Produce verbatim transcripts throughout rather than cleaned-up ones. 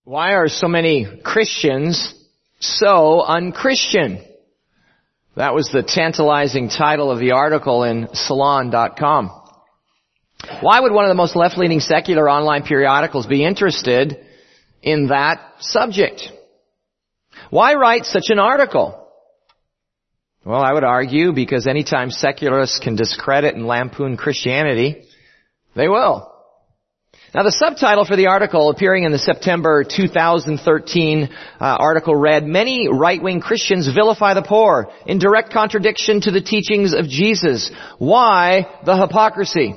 Why are so many Christians so unchristian? That was the tantalizing title of the article in Salon dot com. Why would one of the most left-leaning secular online periodicals be interested in that subject? Why write such an article? Well, I would argue because anytime secularists can discredit and lampoon Christianity, they will. Now, the subtitle for the article appearing in the September two thousand thirteen uh, article read, "Many right-wing Christians vilify the poor in direct contradiction to the teachings of Jesus. Why the hypocrisy?"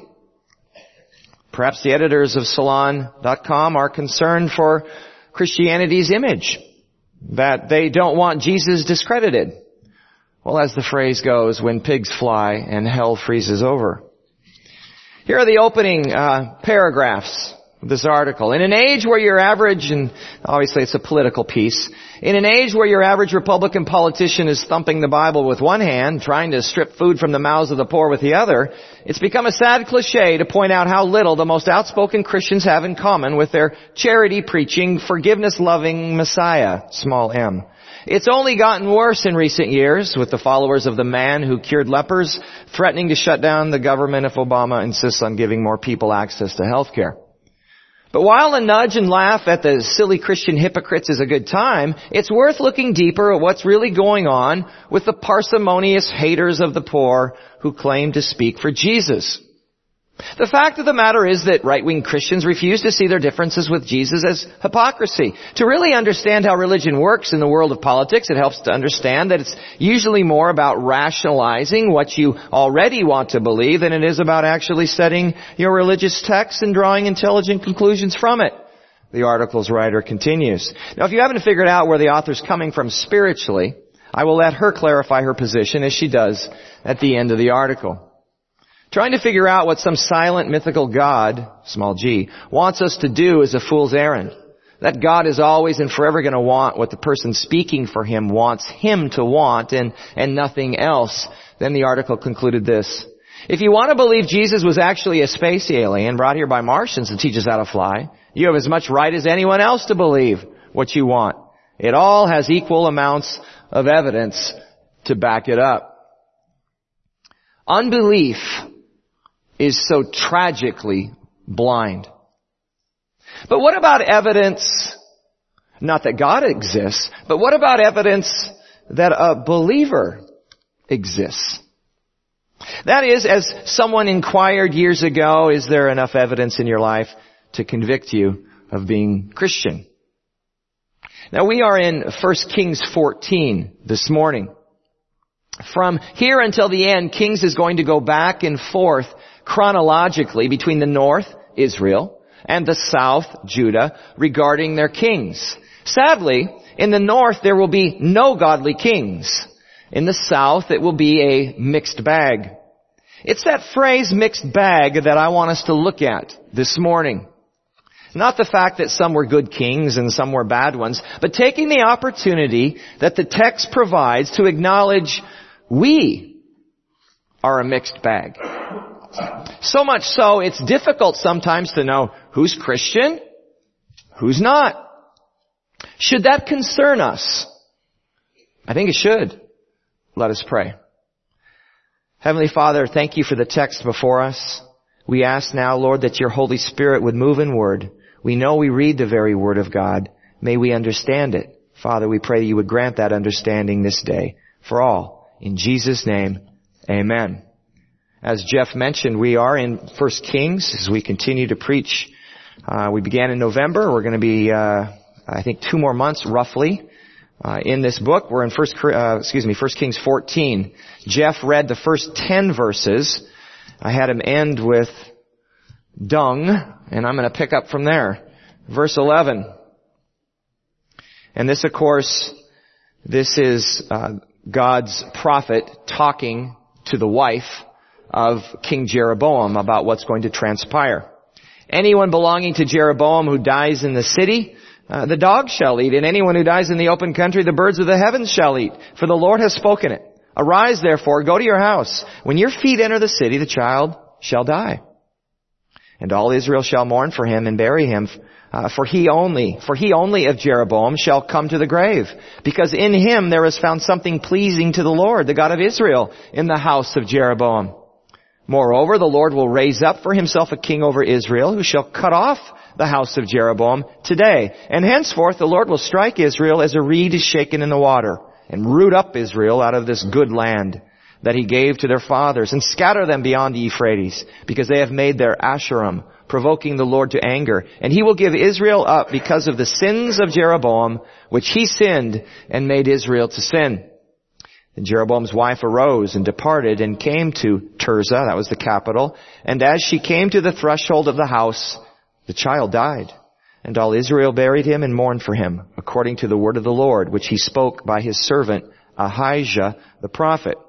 Perhaps the editors of Salon dot com are concerned for Christianity's image, that they don't want Jesus discredited. Well, as the phrase goes, when pigs fly and hell freezes over. Here are the opening uh, paragraphs of this article. In an age where your average, and obviously it's a political piece, in an age where your average Republican politician is thumping the Bible with one hand, trying to strip food from the mouths of the poor with the other, it's become a sad cliche to point out how little the most outspoken Christians have in common with their charity-preaching, forgiveness-loving Messiah, small m. It's only gotten worse in recent years with the followers of the man who cured lepers threatening to shut down the government if Obama insists on giving more people access to health care. But while a nudge and laugh at the silly Christian hypocrites is a good time, it's worth looking deeper at what's really going on with the parsimonious haters of the poor who claim to speak for Jesus. The fact of the matter is that right-wing Christians refuse to see their differences with Jesus as hypocrisy. To really understand how religion works in the world of politics, it helps to understand that it's usually more about rationalizing what you already want to believe than it is about actually studying your religious text and drawing intelligent conclusions from it. The article's writer continues. Now, if you haven't figured out where the author's coming from spiritually, I will let her clarify her position as she does at the end of the article. Trying to figure out what some silent mythical God, small g, wants us to do is a fool's errand. That God is always and forever going to want what the person speaking for him wants him to want and, and nothing else. Then the article concluded this. If you want to believe Jesus was actually a space alien brought here by Martians to teach us how to fly, you have as much right as anyone else to believe what you want. It all has equal amounts of evidence to back it up. Unbelief is so tragically blind. But what about evidence, not that God exists, but what about evidence that a believer exists? That is, as someone inquired years ago, is there enough evidence in your life to convict you of being Christian? Now we are in First Kings fourteen this morning. From here until the end, Kings is going to go back and forth chronologically between the north, Israel, and the south, Judah, regarding their kings. Sadly, in the north there will be no godly kings. In the south it will be a mixed bag. It's that phrase, mixed bag, that I want us to look at this morning. Not the fact that some were good kings and some were bad ones, but taking the opportunity that the text provides to acknowledge we are a mixed bag. So much so, it's difficult sometimes to know who's Christian, who's not. Should that concern us? I think it should. Let us pray. Heavenly Father, thank you for the text before us. We ask now, Lord, that your Holy Spirit would move in word. We know we read the very word of God. May we understand it. Father, we pray that you would grant that understanding this day for all. In Jesus' name, amen. As Jeff mentioned, we are in First Kings as we continue to preach. Uh, we began in November. We're going to be, uh, I think, two more months roughly uh, in this book. We're in First, uh, excuse me, First Kings fourteen. Jeff read the first ten verses. I had him end with dung, and I'm going to pick up from there. Verse eleven. And this, of course, this is uh, God's prophet talking to the wife of King Jeroboam about what's going to transpire. Anyone belonging to Jeroboam who dies in the city, uh, the dogs shall eat, and anyone who dies in the open country, the birds of the heavens shall eat, for the Lord has spoken it. Arise, therefore, go to your house. When your feet enter the city, the child shall die. And all Israel shall mourn for him and bury him Uh, for he only, for he only of Jeroboam shall come to the grave, because in him there is found something pleasing to the Lord, the God of Israel, in the house of Jeroboam. Moreover, the Lord will raise up for himself a king over Israel, who shall cut off the house of Jeroboam today. And henceforth the Lord will strike Israel as a reed is shaken in the water, and root up Israel out of this good land that he gave to their fathers, and scatter them beyond the Euphrates, because they have made their Asherim, provoking the Lord to anger. And he will give Israel up because of the sins of Jeroboam, which he sinned and made Israel to sin. And Jeroboam's wife arose and departed and came to Tirzah, that was the capital. And as she came to the threshold of the house, the child died. And all Israel buried him and mourned for him, according to the word of the Lord, which he spoke by his servant Ahijah the prophet.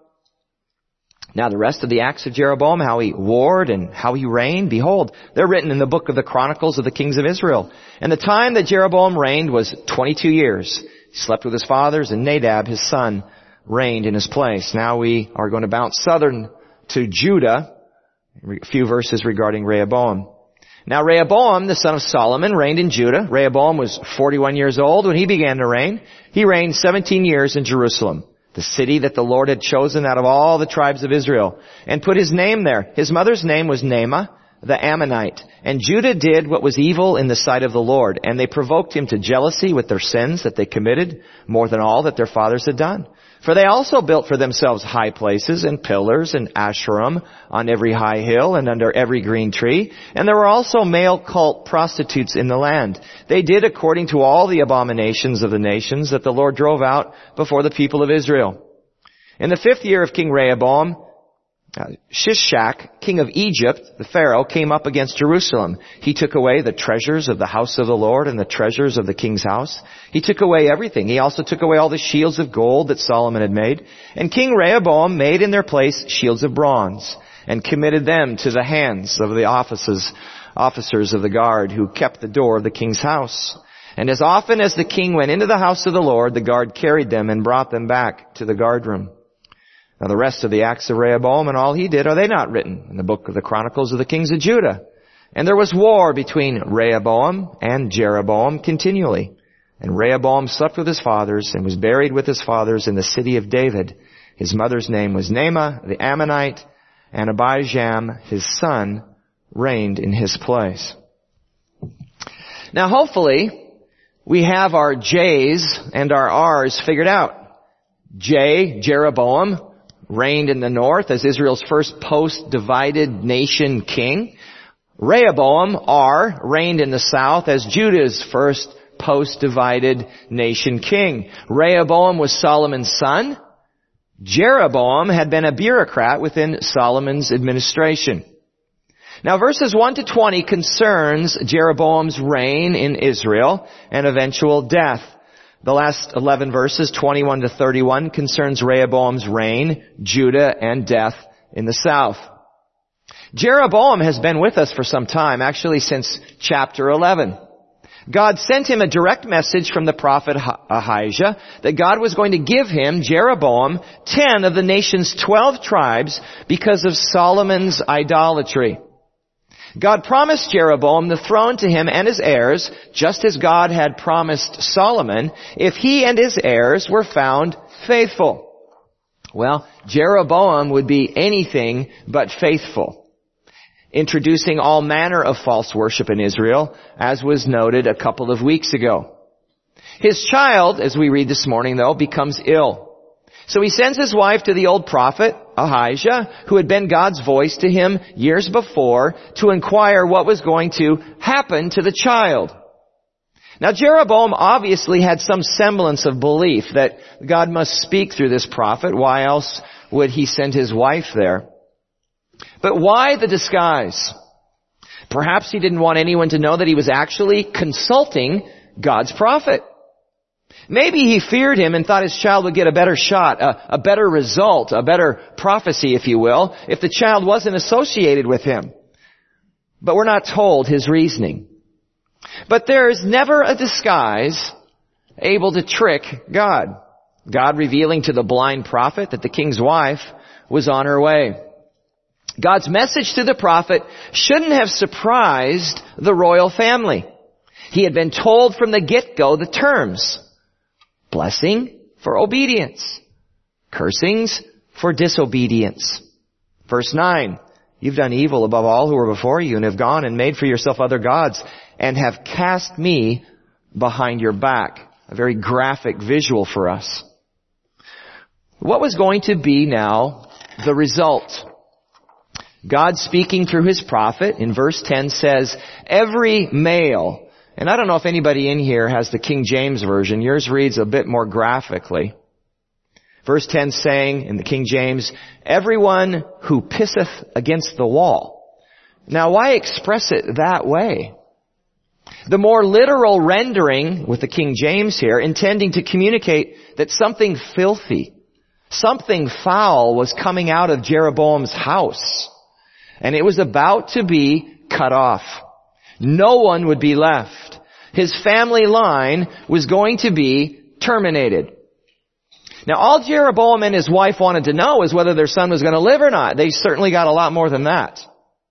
Now the rest of the acts of Jeroboam, how he warred and how he reigned, behold, they're written in the book of the Chronicles of the kings of Israel. And the time that Jeroboam reigned was twenty-two years. He slept with his fathers, and Nadab, his son, reigned in his place. Now we are going to bounce southern to Judah, a few verses regarding Rehoboam. Now Rehoboam, the son of Solomon, reigned in Judah. Rehoboam was forty-one years old when he began to reign. He reigned seventeen years in Jerusalem, the city that the Lord had chosen out of all the tribes of Israel, and put his name there. His mother's name was Naamah, the Ammonite. And Judah did what was evil in the sight of the Lord, and they provoked him to jealousy with their sins that they committed, more than all that their fathers had done. For they also built for themselves high places and pillars and Asherim on every high hill and under every green tree. And there were also male cult prostitutes in the land. They did according to all the abominations of the nations that the Lord drove out before the people of Israel. In the fifth year of King Rehoboam, Uh, Shishak, king of Egypt, the Pharaoh, came up against Jerusalem. He took away the treasures of the house of the Lord and the treasures of the king's house. He took away everything. He also took away all the shields of gold that Solomon had made. And King Rehoboam made in their place shields of bronze, and committed them to the hands of the officers, officers of the guard who kept the door of the king's house. And as often as the king went into the house of the Lord, the guard carried them and brought them back to the guard room. Now the rest of the acts of Rehoboam and all he did, are they not written in the book of the Chronicles of the kings of Judah? And there was war between Rehoboam and Jeroboam continually. And Rehoboam slept with his fathers and was buried with his fathers in the city of David. His mother's name was Naamah the Ammonite, and Abijam, his son, reigned in his place. Now hopefully we have our J's and our R's figured out. J, Jeroboam, reigned in the north as Israel's first post-divided nation king. Rehoboam, R, reigned in the south as Judah's first post-divided nation king. Rehoboam was Solomon's son. Jeroboam had been a bureaucrat within Solomon's administration. Now verses one to twenty concerns Jeroboam's reign in Israel and eventual death. The last eleven verses, twenty-one to thirty-one, concerns Rehoboam's reign, Judah, and death in the south. Jeroboam has been with us for some time, actually since chapter eleven. God sent him a direct message from the prophet Ahijah that God was going to give him, Jeroboam, ten of the nation's twelve tribes because of Solomon's idolatry. God promised Jeroboam the throne to him and his heirs, just as God had promised Solomon, if he and his heirs were found faithful. Well, Jeroboam would be anything but faithful, introducing all manner of false worship in Israel, as was noted a couple of weeks ago. His child, as we read this morning though, becomes ill. So he sends his wife to the old prophet, Ahijah, who had been God's voice to him years before, to inquire what was going to happen to the child. Now Jeroboam obviously had some semblance of belief that God must speak through this prophet. Why else would he send his wife there? But why the disguise? Perhaps he didn't want anyone to know that he was actually consulting God's prophet. Maybe he feared him and thought his child would get a better shot, a, a better result, a better prophecy, if you will, if the child wasn't associated with him. But we're not told his reasoning. But there is never a disguise able to trick God. God revealing to the blind prophet that the king's wife was on her way. God's message to the prophet shouldn't have surprised the royal family. He had been told from the get-go the terms. Blessing for obedience. Cursings for disobedience. Verse nine. You've done evil above all who were before you and have gone and made for yourself other gods and have cast me behind your back. A very graphic visual for us. What was going to be now the result? God speaking through His prophet in verse ten says, every male, and I don't know if anybody in here has the King James Version. Yours reads a bit more graphically. Verse ten saying in the King James, everyone who pisseth against the wall. Now why express it that way? The more literal rendering with the King James here, intending to communicate that something filthy, something foul was coming out of Jeroboam's house. And it was about to be cut off. No one would be left. His family line was going to be terminated. Now all Jeroboam and his wife wanted to know is whether their son was going to live or not. They certainly got a lot more than that.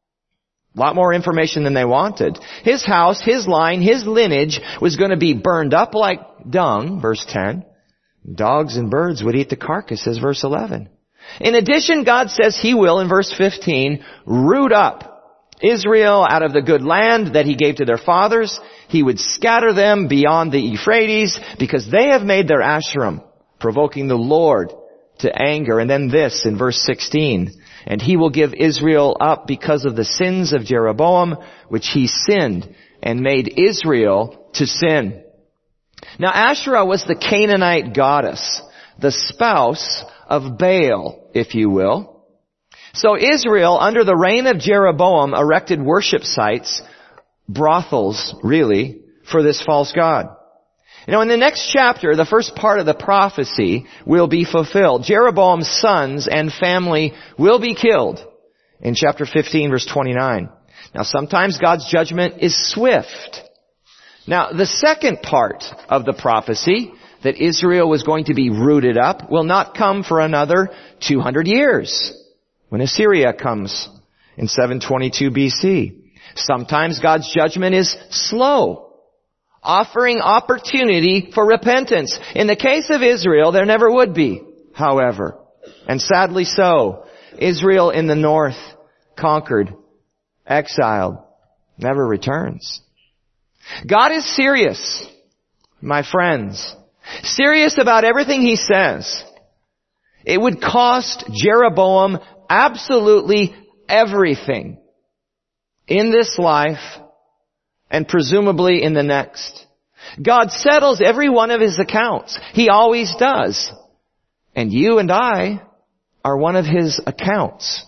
A lot more information than they wanted. His house, his line, his lineage was going to be burned up like dung, verse ten. Dogs and birds would eat the carcass, says verse eleven. In addition, God says He will, in verse fifteen, root up Israel out of the good land that He gave to their fathers. He would scatter them beyond the Euphrates because they have made their Asherim, provoking the Lord to anger. And then this in verse sixteen, and He will give Israel up because of the sins of Jeroboam, which he sinned and made Israel to sin. Now Asherah was the Canaanite goddess, the spouse of Baal, if you will. So Israel, under the reign of Jeroboam, erected worship sites, brothels, really, for this false god. You know, in the next chapter, the first part of the prophecy will be fulfilled. Jeroboam's sons and family will be killed in chapter fifteen, verse twenty-nine. Now, sometimes God's judgment is swift. Now, the second part of the prophecy, that Israel was going to be rooted up, will not come for another two hundred years, when Assyria comes in seven twenty-two B C. Sometimes God's judgment is slow, offering opportunity for repentance. In the case of Israel, there never would be, however. And sadly so, Israel in the north, conquered, exiled, never returns. God is serious, my friends. Serious about everything He says. It would cost Jeroboam absolutely everything in this life and presumably in the next. God settles every one of His accounts. He always does. And you and I are one of His accounts.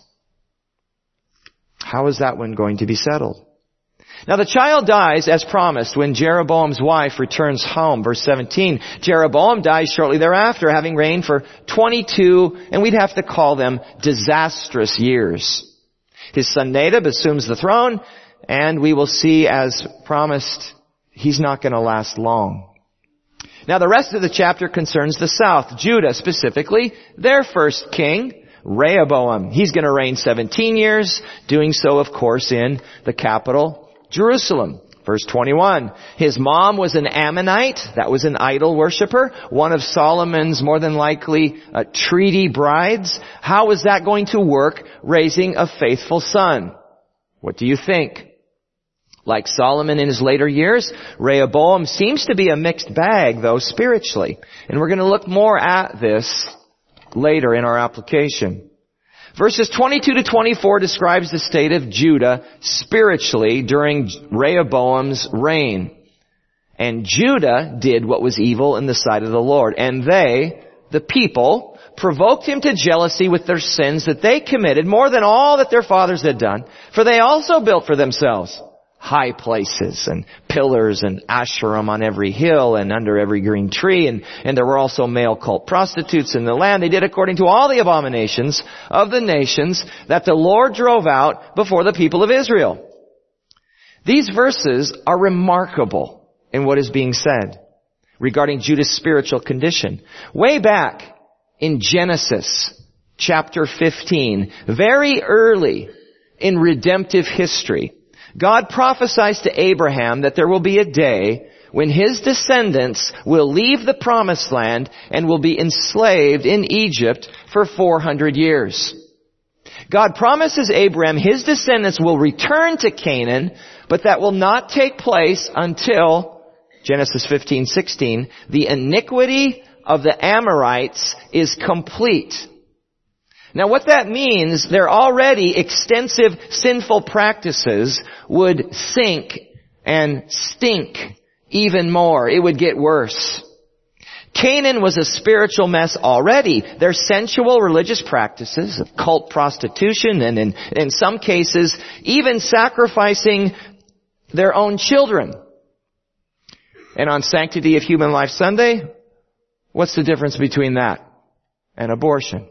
How is that one going to be settled? Now the child dies as promised when Jeroboam's wife returns home. Verse seventeen, Jeroboam dies shortly thereafter, having reigned for twenty-two, and we'd have to call them disastrous years. His son Nadab assumes the throne, and we will see, as promised, he's not going to last long. Now the rest of the chapter concerns the south, Judah specifically, their first king, Rehoboam. He's going to reign seventeen years, doing so, of course, in the capital, Jerusalem. Verse twenty-one, his mom was an Ammonite, that was an idol worshiper, one of Solomon's more than likely uh, treaty brides. How was that going to work, raising a faithful son? What do you think? Like Solomon in his later years, Rehoboam seems to be a mixed bag, though, spiritually. And we're going to look more at this later in our application. Verses twenty-two to twenty-four describes the state of Judah spiritually during Rehoboam's reign. And Judah did what was evil in the sight of the Lord. And they, the people, provoked him to jealousy with their sins that they committed more than all that their fathers had done. For they also built for themselves high places and pillars and Asherim on every hill and under every green tree. And, and there were also male cult prostitutes in the land. They did according to all the abominations of the nations that the Lord drove out before the people of Israel. These verses are remarkable in what is being said regarding Judah's spiritual condition. Way back in Genesis chapter fifteen, very early in redemptive history, God prophesies to Abraham that there will be a day when his descendants will leave the promised land and will be enslaved in Egypt for four hundred years. God promises Abraham his descendants will return to Canaan, but that will not take place until Genesis fifteen sixteen, the iniquity of the Amorites is complete. Now what that means, their already extensive sinful practices would sink and stink even more. It would get worse. Canaan was a spiritual mess already. Their sensual religious practices of cult prostitution and in, in some cases even sacrificing their own children. And on Sanctity of Human Life Sunday, what's the difference between that and abortion?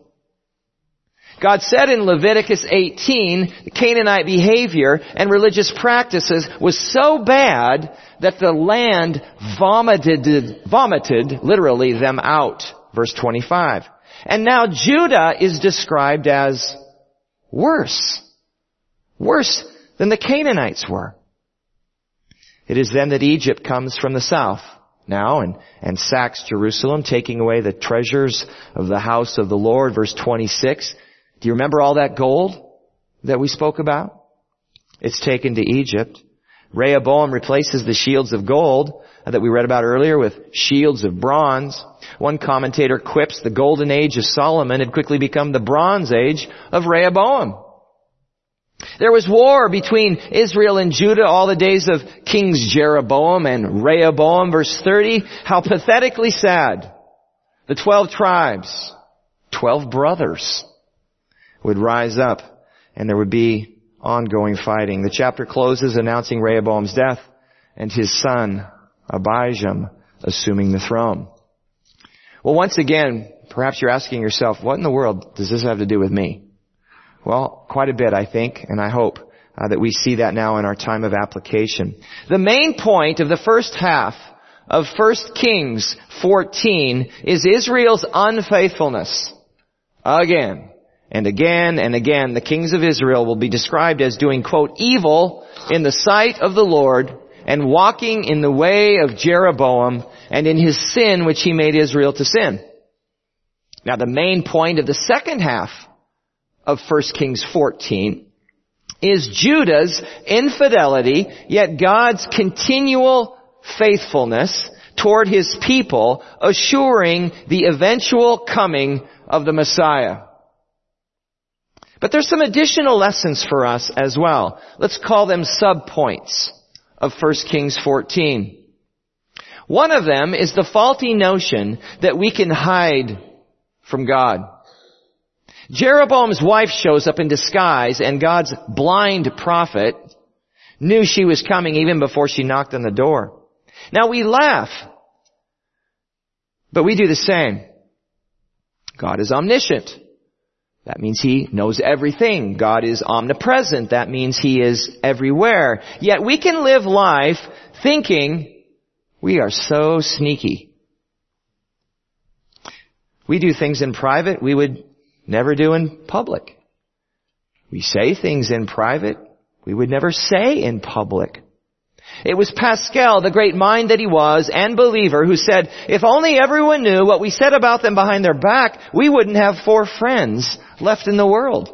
God said in Leviticus eighteen, the Canaanite behavior and religious practices was so bad that the land vomited, vomited literally them out. Verse twenty-five. And now Judah is described as worse. Worse than the Canaanites were. It is then that Egypt comes from the south now and, and sacks Jerusalem, taking away the treasures of the house of the Lord. Verse twenty-six. Do you remember all that gold that we spoke about? It's taken to Egypt. Rehoboam replaces the shields of gold that we read about earlier with shields of bronze. One commentator quips the golden age of Solomon had quickly become the bronze age of Rehoboam. There was war between Israel and Judah all the days of Kings Jeroboam and Rehoboam. Verse thirty, how pathetically sad. The twelve tribes, twelve brothers, would rise up and there would be ongoing fighting. The chapter closes announcing Rehoboam's death and his son Abijam assuming the throne. Well, once again, perhaps you're asking yourself, what in the world does this have to do with me? Well, quite a bit, I think, and I hope uh, that we see that now in our time of application. The main point of the first half of First Kings fourteen is Israel's unfaithfulness. Again. And again and again, the kings of Israel will be described as doing, quote, evil in the sight of the Lord and walking in the way of Jeroboam and in his sin which he made Israel to sin. Now the main point of the second half of First Kings fourteen is Judah's infidelity, yet God's continual faithfulness toward his people, assuring the eventual coming of the Messiah. But there's some additional lessons for us as well. Let's call them sub-points of First Kings fourteen. One of them is the faulty notion that we can hide from God. Jeroboam's wife shows up in disguise, and God's blind prophet knew she was coming even before she knocked on the door. Now we laugh, but we do the same. God is omniscient. That means He knows everything. God is omnipresent. That means He is everywhere. Yet we can live life thinking we are so sneaky. We do things in private we would never do in public. We say things in private we would never say in public. It was Pascal, the great mind that he was and believer, who said, if only everyone knew what we said about them behind their back, we wouldn't have four friends left in the world.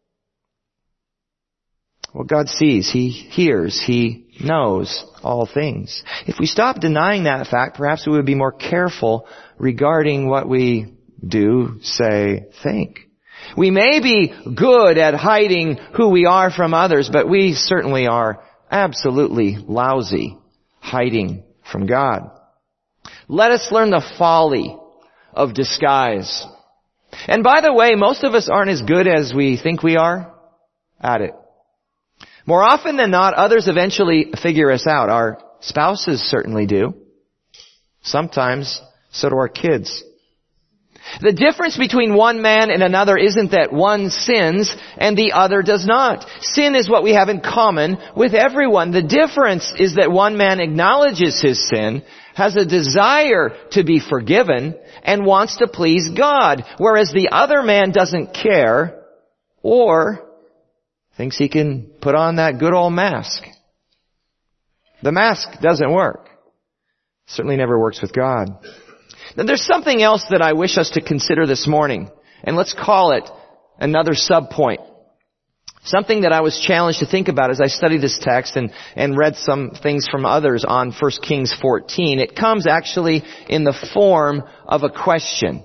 Well, God sees, He hears, He knows all things. If we stop denying that fact, perhaps we would be more careful regarding what we do, say, think. We may be good at hiding who we are from others, but we certainly are absolutely lousy hiding from God. Let us learn the folly of disguise. And by the way, most of us aren't as good as we think we are at it. More often than not, others eventually figure us out. Our spouses certainly do. Sometimes, so do our kids. The difference between one man and another isn't that one sins and the other does not. Sin is what we have in common with everyone. The difference is that one man acknowledges his sin, has a desire to be forgiven, and wants to please God, whereas the other man doesn't care or thinks he can put on that good old mask The mask doesn't work. Certainly never works with God. Now there's something else that I wish us to consider this morning, and let's call it another subpoint. Something that I was challenged to think about as I studied this text and, and read some things from others on First Kings fourteen. It comes actually in the form of a question.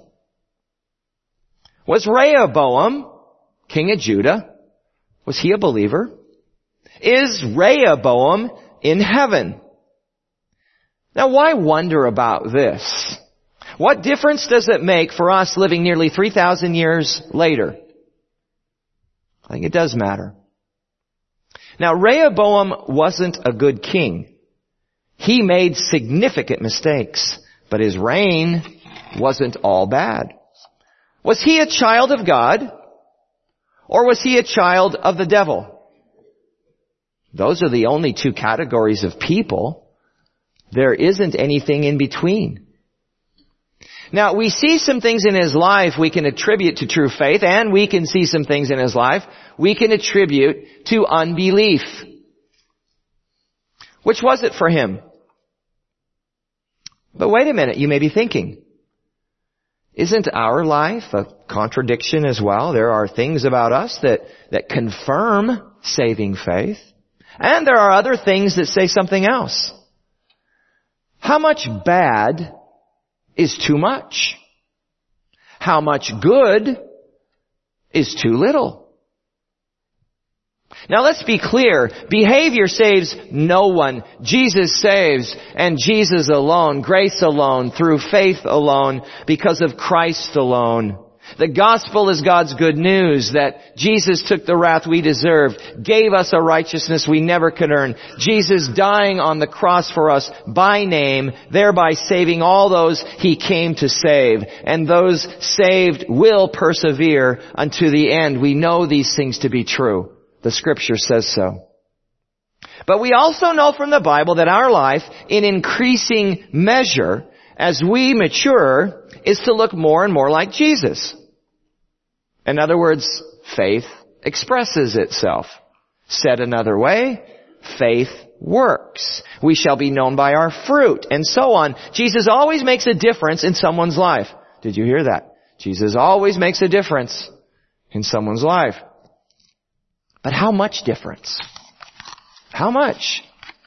Was Rehoboam, king of Judah, was he a believer? Is Rehoboam in heaven? Now why wonder about this? What difference does it make for us living nearly three thousand years later? I think it does matter. Now, Rehoboam wasn't a good king. He made significant mistakes, but his reign wasn't all bad. Was he a child of God, or was he a child of the devil? Those are the only two categories of people. There isn't anything in between. Now, we see some things in his life we can attribute to true faith, and we can see some things in his life we can attribute to unbelief. Which was it for him? But wait a minute, you may be thinking, isn't our life a contradiction as well? There are things about us that, that confirm saving faith, and there are other things that say something else. How much bad is too much? How much good is too little? Now let's be clear. Behavior saves no one. Jesus saves, and Jesus alone, grace alone, through faith alone, because of Christ alone. The gospel is God's good news that Jesus took the wrath we deserved, gave us a righteousness we never could earn. Jesus dying on the cross for us by name, thereby saving all those He came to save. And those saved will persevere unto the end. We know these things to be true. The Scripture says so. But we also know from the Bible that our life, in increasing measure, as we mature, is to look more and more like Jesus. In other words, faith expresses itself. Said another way, faith works. We shall be known by our fruit, and so on. Jesus always makes a difference in someone's life. Did you hear that? Jesus always makes a difference in someone's life. But how much difference? How much?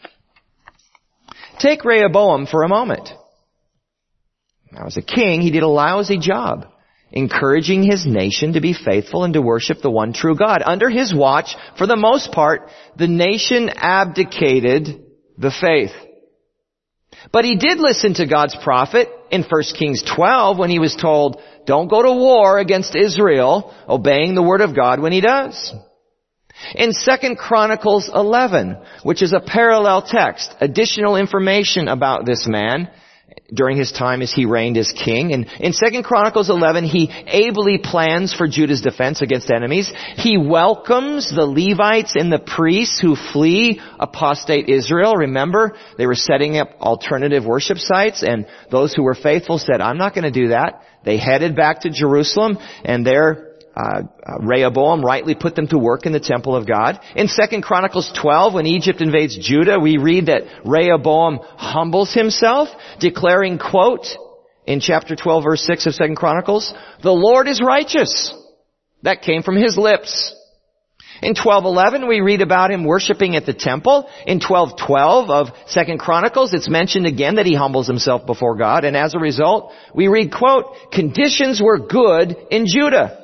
Take Rehoboam for a moment. Now, as a king, he did a lousy job encouraging his nation to be faithful and to worship the one true God. Under his watch, for the most part, the nation abdicated the faith. But he did listen to God's prophet in First Kings twelve when he was told, don't go to war against Israel, obeying the word of God when he does. In Second Chronicles eleven, which is a parallel text, additional information about this man during his time as he reigned as king. And in Second Chronicles eleven, he ably plans for Judah's defense against enemies. He welcomes the Levites and the priests who flee apostate Israel. Remember, they were setting up alternative worship sites, and those who were faithful said, I'm not going to do that. They headed back to Jerusalem, and there Uh, uh, Rehoboam rightly put them to work in the temple of God. In Second Chronicles twelve, when Egypt invades Judah, we read that Rehoboam humbles himself, declaring, quote, in chapter twelve, verse six of Second Chronicles, the Lord is righteous. That came from his lips. In twelve eleven, we read about him worshiping at the temple. In twelve twelve of Second Chronicles, it's mentioned again that he humbles himself before God. And as a result, we read, quote, conditions were good in Judah.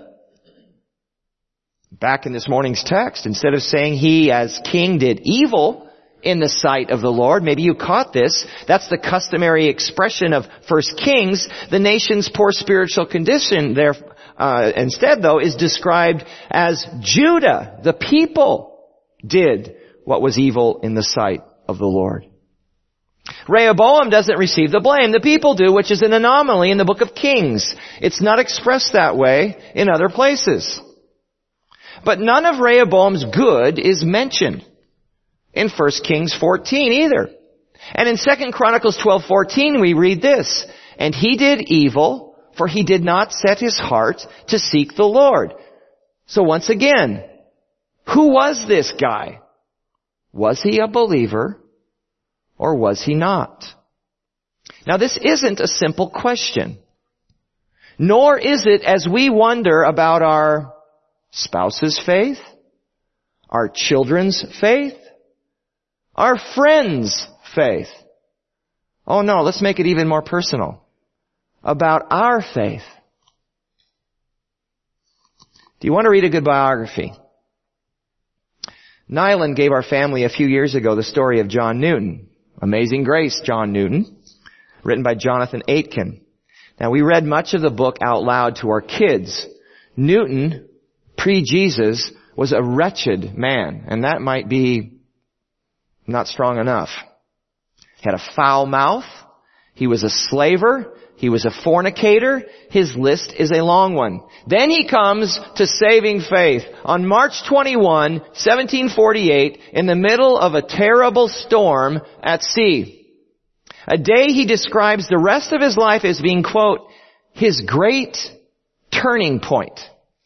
Back in this morning's text, instead of saying he as king did evil in the sight of the Lord, maybe you caught this, that's the customary expression of First Kings. The nation's poor spiritual condition there, uh, instead though, is described as Judah, the people, did what was evil in the sight of the Lord. Rehoboam doesn't receive the blame. The people do, which is an anomaly in the book of Kings. It's not expressed that way in other places. But none of Rehoboam's good is mentioned in First Kings fourteen either. And in Second Chronicles twelve fourteen we read this, and he did evil, for he did not set his heart to seek the Lord. So once again, who was this guy? Was he a believer, or was he not? Now this isn't a simple question. Nor is it as we wonder about our spouse's faith, our children's faith, our friends' faith. Oh no, let's make it even more personal. About our faith. Do you want to read a good biography? Nyland gave our family a few years ago the story of John Newton. Amazing Grace, John Newton, written by Jonathan Aitken. Now, we read much of the book out loud to our kids. Newton, pre-Jesus, was a wretched man, and that might be not strong enough. He had a foul mouth. He was a slaver. He was a fornicator. His list is a long one. Then he comes to saving faith. On March twenty-first, seventeen forty-eight, in the middle of a terrible storm at sea. A day he describes the rest of his life as being, quote, his great turning point.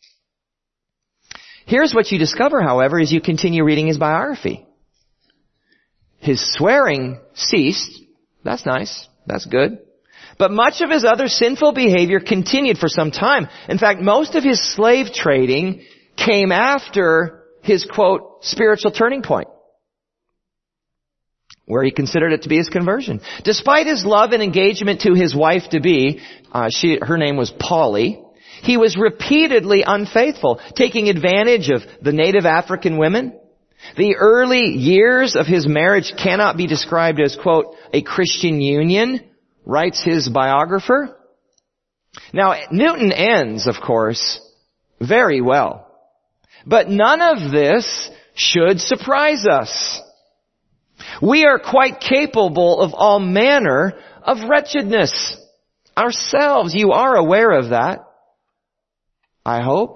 Here's what you discover, however, as you continue reading his biography. His swearing ceased. That's nice. That's good. But much of his other sinful behavior continued for some time. In fact, most of his slave trading came after his, quote, spiritual turning point, where he considered it to be his conversion. Despite his love and engagement to his wife-to-be, uh, she, her name was Polly, he was repeatedly unfaithful, taking advantage of the native African women. The early years of his marriage cannot be described as, quote, a Christian union, writes his biographer. Now, Newton ends, of course, very well. But none of this should surprise us. We are quite capable of all manner of wretchedness ourselves. You are aware of that, I hope.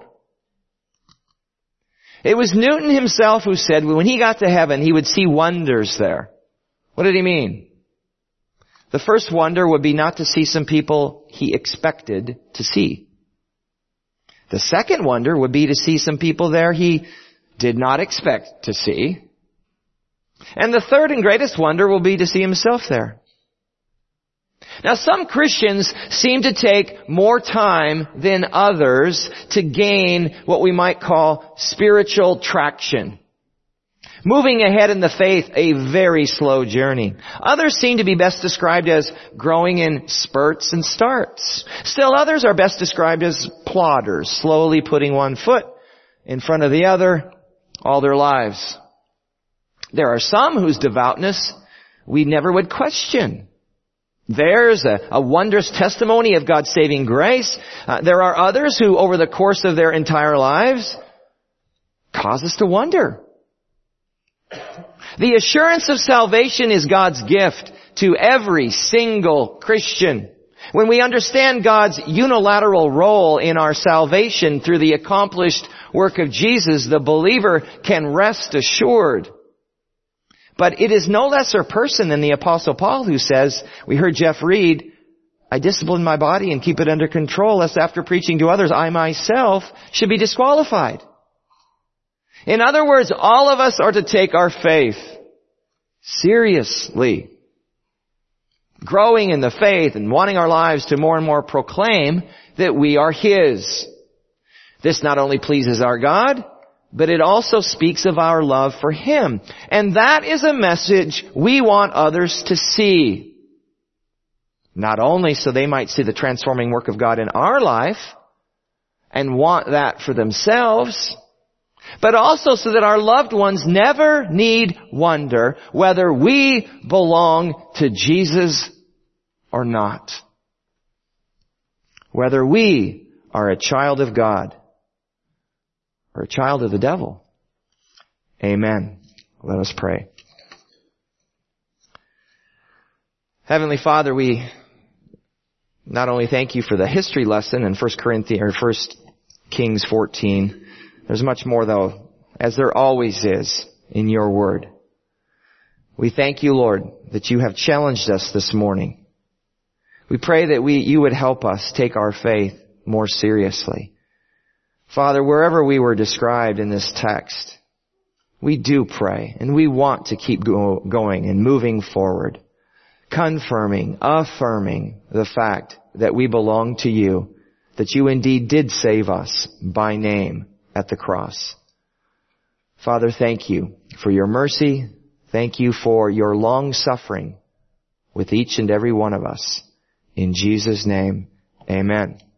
It was Newton himself who said when he got to heaven, he would see wonders there. What did he mean? The first wonder would be not to see some people he expected to see. The second wonder would be to see some people there he did not expect to see. And the third and greatest wonder will be to see himself there. Now, some Christians seem to take more time than others to gain what we might call spiritual traction. Moving ahead in the faith, a very slow journey. Others seem to be best described as growing in spurts and starts. Still others are best described as plodders, slowly putting one foot in front of the other all their lives. There are some whose devoutness we never would question. There's a, a wondrous testimony of God's saving grace. Uh, there are others who, over the course of their entire lives, cause us to wonder. The assurance of salvation is God's gift to every single Christian. When we understand God's unilateral role in our salvation through the accomplished work of Jesus, the believer can rest assured. But it is no lesser person than the Apostle Paul who says, we heard Jeff read, I discipline my body and keep it under control, lest after preaching to others, I myself should be disqualified. In other words, all of us are to take our faith seriously. Growing in the faith and wanting our lives to more and more proclaim that we are His. This not only pleases our God, but it also speaks of our love for Him. And that is a message we want others to see. Not only so they might see the transforming work of God in our life and want that for themselves, but also so that our loved ones never need wonder whether we belong to Jesus or not. Whether we are a child of God or a child of the devil. Amen. Let us pray. Heavenly Father, we not only thank you for the history lesson in First Corinthians or First Kings fourteen. There's much more, though, as there always is in your word. We thank you, Lord, that you have challenged us this morning. We pray that we, you would help us take our faith more seriously. Father, wherever we were described in this text, we do pray, and we want to keep go- going and moving forward, confirming, affirming the fact that we belong to you, that you indeed did save us by name at the cross. Father, thank you for your mercy. Thank you for your long suffering with each and every one of us. In Jesus' name, amen.